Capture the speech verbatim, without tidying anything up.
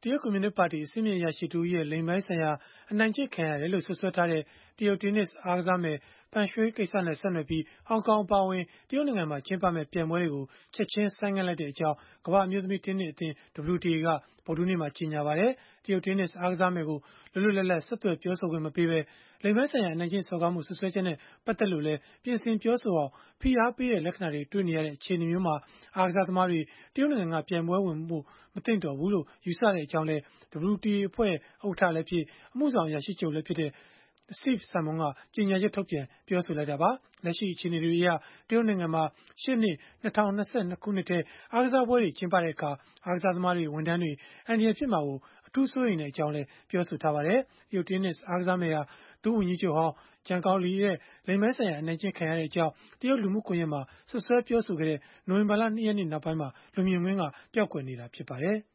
တရုတ်ကွန်မြူနစ်ပါတီ အဆင့်မြင့်အရာရှိတဦးရဲ့ လိင်ပိုင်းဆိုင်ရာ အနိုင်ကျင့်ခံရတယ်လို့ စွပ်စွဲထားတဲ့ တရုတ်တင်းနစ်အားကစားမယ် Peng Shuai ကိစ္စနဲ့ ဆက်နွယ်ပြီး ဟောင်ကောင် အပါအဝင် တရုတ်နိုင်ငံမှာ ကျင်းပမယ့် ပြိုင်ပွဲတွေကို ချက်ခြင်းဆိုင်းငံ့လိုက်ကြောင်း ကမ္ဘာ့အမျိုးသမီး တင်းနစ်အသင်း ဒဗလူတီအေ က ဗုဒ္ဓဟူးနေ့မှာ ကြေညာလိုက်ပါတယ်။ တရုတ်တင်းနစ်အားကစားမယ်ကို လွတ်လွတ်လပ်လပ် ဆက်သွယ်ပြောဆိုခွင့်မပေးဘဲ လိင်ပိုင်းဆိုင်ရာ အနိုင်ကျင့်စော်ကားမှု စွပ်စွဲချက်နဲ့ ပတ်သက်လို့လည်း ပြင်ဆင်ပြောဆိုအောင် ဖိအားပေးတဲ့ လက္ခဏာတွေ တွေ့နေရတဲ့ အခြေအနေမျိုးမှာ အားကစားသမားတွေ တရုတ်နိုင်ငံက ပြိုင်ပွဲဝင်ဖို့ မသင့်တော်ဘူးလို့ ယူဆကြောင်းလည်း ဒဗလူတီအေ အဖွဲ့ ဥက္ကဋ္ဌလည်းဖြစ်၊ အမှုဆောင်အရာရှိချုပ်လည်းဖြစ်တဲ့ Steve Simon က ကြေညာချက်ထုတ်ပြန် ပြောဆိုလိုက်တာပါ။ လက်ရှိအခြေအနေတွေအရ တရုတ်နိုင်ငံမှာ ရှေ့နှစ် ၂၀၂၂ ခုနှစ်ထဲ အားကစားပွဲတွေ ကျင်းပတဲ့အခါ အားကစားသမားတွေ၊ ဝန်ထမ်းတွေ အန္တရာယ်ဖြစ်မှာကို အထူးစိုးရိမ်ကြောင်းလည်း ပြောဆိုထားပါတယ်။ တရုတ်တင်းနစ်အားကစားမယ်ဟာ ဒုဝန်ကြီးချုပ်ဟောင်း Zhang Gaoli ရဲ့ လိင်ပိုင်းဆိုင်ရာ အနိုင်ကျင့်ခံရကြောင်း တရုတ်လူမှုကွန်ရက်မှာ စွပ်စွဲပြောဆိုခဲ့တဲ့ နိုဝင်ဘာလ ၂ ရက်နေ့ နောက်ပိုင်းမှာ လူမြင်ကွင်းက ပျောက်ကွယ်နေတာ ဖြစ်ပါတယ်။